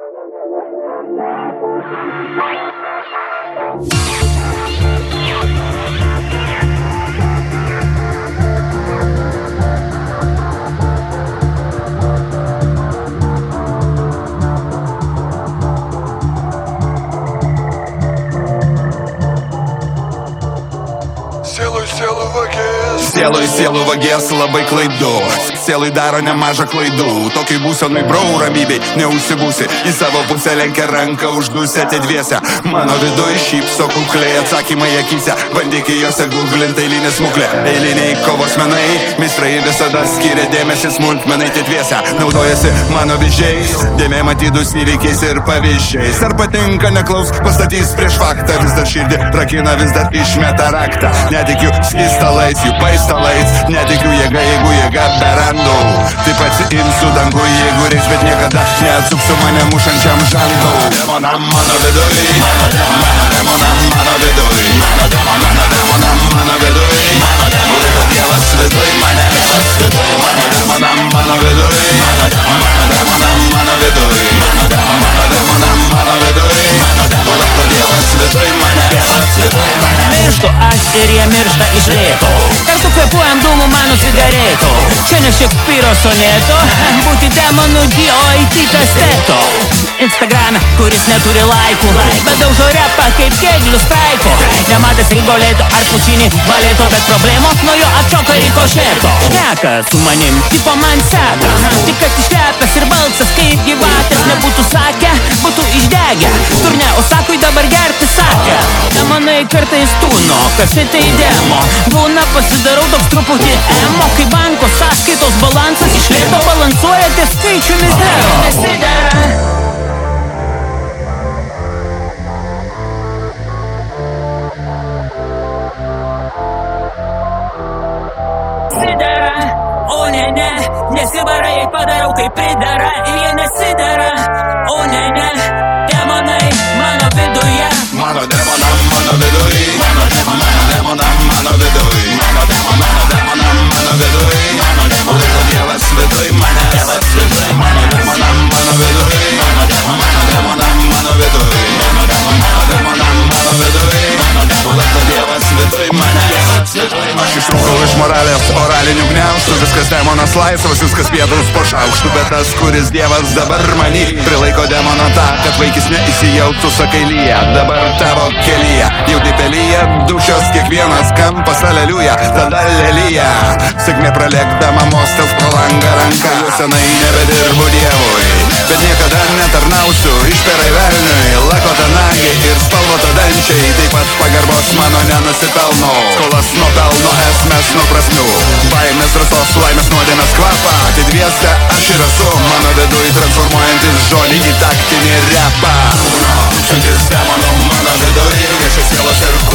Sielui vagės labai klaidu, sielui daro nemažą klaidų. Tokiai būsenui brau ramybei neužsibūsi, į savo pusę lenkia ranką uždusę dviese. Mano viduje šypso kukliai atsakymai akyse, bandyk į juose googlint eilinį smuklę. Eiliniai kovos menai, mistrai visada skiria dėmesį smulkmenai dviese. Naudojasi mano vyzdžiais, dėmė matydus įvykiais ir pavyzdžiais. Ar patinka, neklausk, pastatys prieš faktą. Vis dar širdį rakina, vis dar išmeta raktą. Netikiu skystalais, jų paistalais, netikiu jėga, jeigu jėga be randų. Taip atsiimsiu dangų, jeigu reiks, bet niekada neatsuksiu mane mušančiam žandų. Demonam mano viduj, demonam mano viduj, demonam mano viduj, laiko Dievas viduj mane, demonam mano viduj, demonam mano viduj, demonam mano viduj, laiko Dievas viduj mane. Mirštu aš ir jie miršta iš lėto, kartu kvėpuojam dūmų mano cigareto. Čia ne Šekspyro soneto, būti demonu D.O.I.T. kasteto. Instagrame, kuris neturi laikų, bet daužo repą kaip Kėglių straiko. Nematęs Rigoleto ar Pučinį baleto, bet problemos nuo jo atšoka rikošeto. Šneka su manim, tipo man seka, tik kad išlepęs ir balsas kaip gyvatės. Nebūtų sakę, būtų išdegę turne, o sakui dabar gerti sakę. Demonai kartais tūno, kad šitai demo būna, pasidarau toks truputį emo, kai banko sąskaitos balansas iš lėto balansuoja ties skaičiumi zero. Nesidera, o ne, nesivarai, jei padarau kaip pridara. Ir jie nesidera, o ne, demonai mano viduje. Mano demonam mano viduj, demonam mano viduj, demonam mano viduj, laiko Dievas viduj mane, demonam mano viduj, demonam mano viduj, demonam mano viduj, laiko Dievas viduj mane. Aš ištrūkau iš moralės oralinių gniaužtų, viskas demonas laisvas, viskas pietus po šaukštų, bet tas, kuris Dievas dabar many, prilaiko demoną tą, kad vaikis neįsijautų, sakai lyja, dabar tavo kelyje, jau dipelyje, dušios kiekvienas kampas, aleliuja, tada lelyja. Sėkmė pralėkdama mostels pro langą ranką, jau senai nebedirbu Dievui, bet niekada netarnausiu išperai velniui. Lakota nagiai ir spalvoto dančiai, taip pat pagarbos mano nenusipelno. Skolas nuo pelno, esmės nuo prasmių, baimės rasos, laimės nuodėmės kvapą. Tai dviese aš ir esu, mano viduj transformuojantis žodį į taktinį repą. Čiantis demonų mano viduj, viešas sielos ir